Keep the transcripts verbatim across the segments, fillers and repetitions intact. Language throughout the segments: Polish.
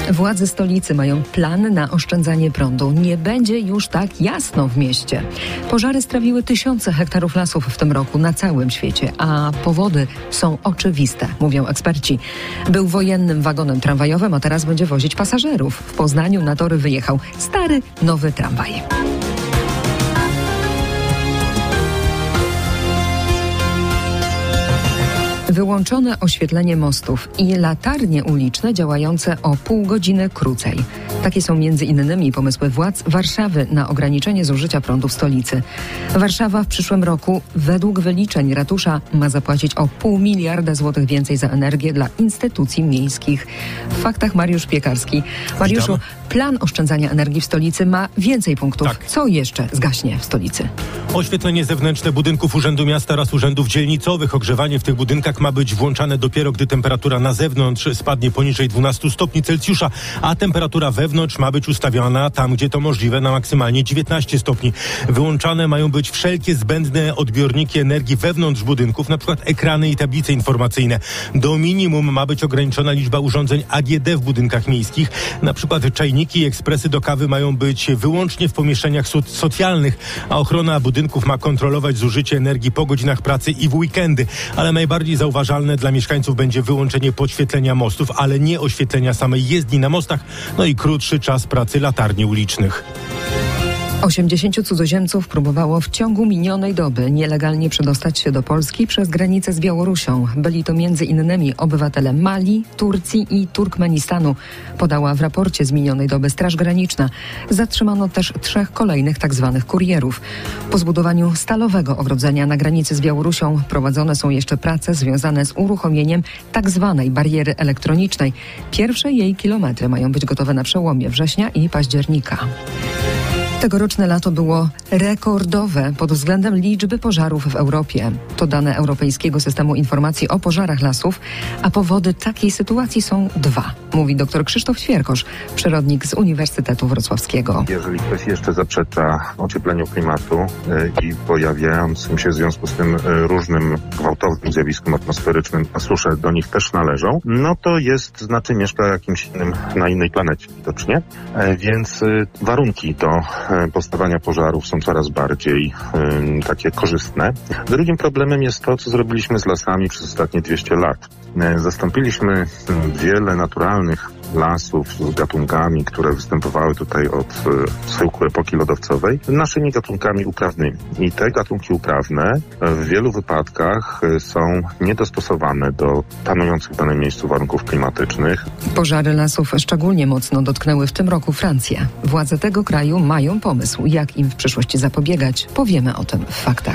Władze stolicy mają plan na oszczędzanie prądu. Nie będzie już tak jasno w mieście. Pożary strawiły tysiące hektarów lasów w tym roku na całym świecie, a powody są oczywiste, mówią eksperci. Był wojennym wagonem tramwajowym, a teraz będzie wozić pasażerów. W Poznaniu na tory wyjechał stary, nowy tramwaj. Wyłączone oświetlenie mostów i latarnie uliczne działające o pół godziny krócej. Takie są między innymi pomysły władz Warszawy na ograniczenie zużycia prądu w stolicy. Warszawa w przyszłym roku według wyliczeń ratusza ma zapłacić o pół miliarda złotych więcej za energię dla instytucji miejskich. W faktach Mariusz Piekarski. Mariuszu, Witam. Plan oszczędzania energii w stolicy ma więcej punktów. Tak. Co jeszcze zgaśnie w stolicy? Oświetlenie zewnętrzne budynków Urzędu Miasta oraz urzędów dzielnicowych. Ogrzewanie w tych budynkach ma być włączane dopiero, gdy temperatura na zewnątrz spadnie poniżej dwunastu stopni Celsjusza, a temperatura wewnątrz ma być ustawiona tam, gdzie to możliwe, na maksymalnie dziewiętnaście stopni. Wyłączane mają być wszelkie zbędne odbiorniki energii wewnątrz budynków, na przykład ekrany i tablice informacyjne. Do minimum ma być ograniczona liczba urządzeń A G D w budynkach miejskich, na przykład czajniki i ekspresy do kawy mają być wyłącznie w pomieszczeniach so- socjalnych, a ochrona budynków ma kontrolować zużycie energii po godzinach pracy i w weekendy. Ale najbardziej zauważalne dla mieszkańców będzie wyłączenie podświetlenia mostów, ale nie oświetlenia samej jezdni na mostach, no i krótszy czas pracy latarni ulicznych. osiemdziesięciu cudzoziemców próbowało w ciągu minionej doby nielegalnie przedostać się do Polski przez granicę z Białorusią. Byli to między innymi obywatele Mali, Turcji i Turkmenistanu, podała w raporcie z minionej doby Straż Graniczna. Zatrzymano też trzech kolejnych tzw. kurierów. Po zbudowaniu stalowego ogrodzenia na granicy z Białorusią prowadzone są jeszcze prace związane z uruchomieniem tzw. bariery elektronicznej. Pierwsze jej kilometry mają być gotowe na przełomie września i października. Tegoroczne lato było rekordowe pod względem liczby pożarów w Europie. To dane Europejskiego Systemu Informacji o Pożarach Lasów, a powody takiej sytuacji są dwa, mówi dr Krzysztof Świerkosz, przyrodnik z Uniwersytetu Wrocławskiego. Jeżeli ktoś jeszcze zaprzecza ociepleniu klimatu i pojawiającym się w związku z tym różnym gwałtownym zjawiskom atmosferycznym, a susze do nich też należą, no to jest, znaczy mieszka jakimś innym, na innej planecie widocznie, więc warunki do powstawania pożarów są coraz bardziej y, takie korzystne. Drugim problemem jest to, co zrobiliśmy z lasami przez ostatnie dwieście lat. Y, zastąpiliśmy y, wiele naturalnych lasów z gatunkami, które występowały tutaj od y, schyłku epoki lodowcowej, naszymi gatunkami uprawnymi. I te gatunki uprawne w wielu wypadkach y, są niedostosowane do panujących w danym miejscu warunków klimatycznych. Pożary lasów szczególnie mocno dotknęły w tym roku Francję. Władze tego kraju mają pomysł, jak im w przyszłości zapobiegać. Powiemy o tym w faktach.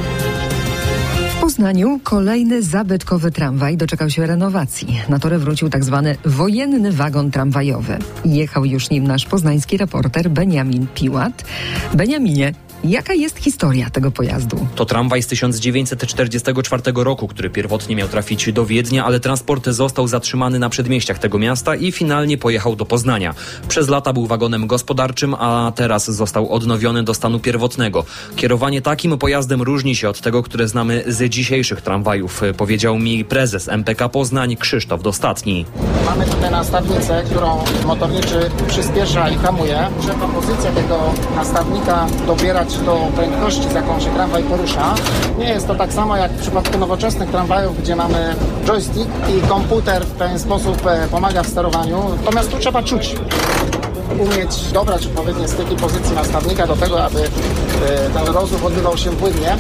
W Poznaniu kolejny zabytkowy tramwaj doczekał się renowacji. Na tory wrócił tak zwany wojenny wagon tramwajowy. Jechał już nim nasz poznański reporter Beniamin Piłat. Beniaminie, jaka jest historia tego pojazdu? To tramwaj z tysiąc dziewięćset czterdziestego czwartego roku, który pierwotnie miał trafić do Wiednia, ale transport został zatrzymany na przedmieściach tego miasta i finalnie pojechał do Poznania. Przez lata był wagonem gospodarczym, a teraz został odnowiony do stanu pierwotnego. Kierowanie takim pojazdem różni się od tego, które znamy z dzisiejszych tramwajów, powiedział mi prezes M P K Poznań Krzysztof Dostatni. Mamy tutaj nastawnicę, którą motorniczy przyspiesza i hamuje. Trzeba pozycję tego nastawnika dobierać do prędkości, z jaką się tramwaj porusza. Nie jest to tak samo jak w przypadku nowoczesnych tramwajów, gdzie mamy joystick i komputer w ten sposób pomaga w sterowaniu. Natomiast tu trzeba czuć, umieć dobrać odpowiednie styki pozycji nastawnika do tego, aby ten rozruch odbywał się płynnie.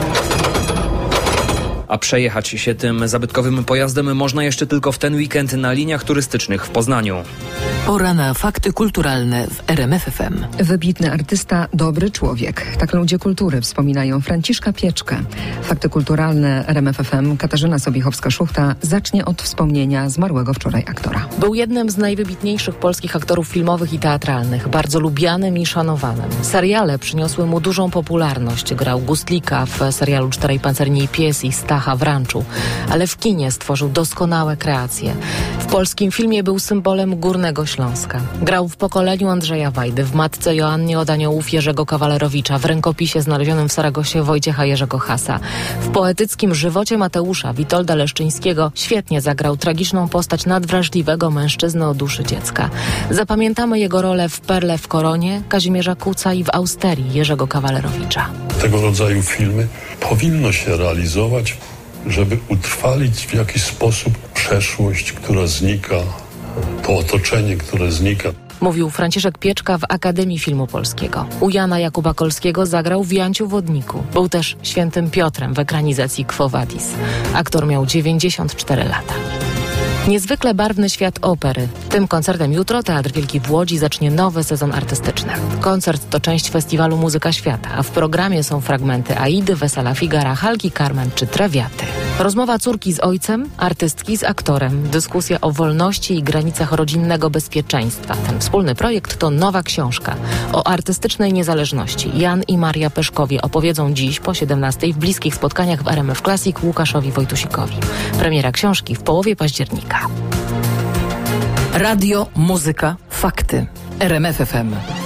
A przejechać się tym zabytkowym pojazdem można jeszcze tylko w ten weekend na liniach turystycznych w Poznaniu. Pora na fakty kulturalne w R M F F M. Wybitny artysta, dobry człowiek. Tak ludzie kultury wspominają Franciszka Pieczkę. Fakty kulturalne R M F F M Katarzyna Sobiechowska-Szuchta zacznie od wspomnienia zmarłego wczoraj aktora. Był jednym z najwybitniejszych polskich aktorów filmowych i teatralnych, bardzo lubianym i szanowanym. Seriale przyniosły mu dużą popularność. Grał Gustlika w serialu Czterej Pancerni i Pies i Stacha w Ranczu, ale w kinie stworzył doskonałe kreacje. W polskim filmie był symbolem górnego śladu. Śląska. Grał w Pokoleniu Andrzeja Wajdy, w Matce Joannie od aniołów Jerzego Kawalerowicza, w Rękopisie znalezionym w Saragosie Wojciecha Jerzego Hasa. W poetyckim Żywocie Mateusza Witolda Leszczyńskiego świetnie zagrał tragiczną postać nadwrażliwego mężczyzny o duszy dziecka. Zapamiętamy jego rolę w Perle w Koronie Kazimierza Kuca i w Austerii Jerzego Kawalerowicza. Tego rodzaju filmy powinno się realizować, żeby utrwalić w jakiś sposób przeszłość, która znika, to otoczenie, które znika. Mówił Franciszek Pieczka w Akademii Filmu Polskiego. U Jana Jakuba Kolskiego zagrał w Janciu Wodniku. Był też świętym Piotrem w ekranizacji Quo Vadis. Aktor miał dziewięćdziesiąt cztery lata. Niezwykle barwny świat opery. Tym koncertem jutro Teatr Wielki w Łodzi zacznie nowy sezon artystyczny. Koncert to część festiwalu Muzyka Świata, a w programie są fragmenty Aidy, Wesela Figara, Halki Carmen czy Trawiaty. Rozmowa córki z ojcem, artystki z aktorem, dyskusja o wolności i granicach rodzinnego bezpieczeństwa. Ten wspólny projekt to nowa książka o artystycznej niezależności. Jan i Maria Peszkowie opowiedzą dziś po siedemnastej w bliskich spotkaniach w R M F Classic Łukaszowi Wojtusikowi. Premiera książki w połowie października. Radio, muzyka, fakty. R M F F M.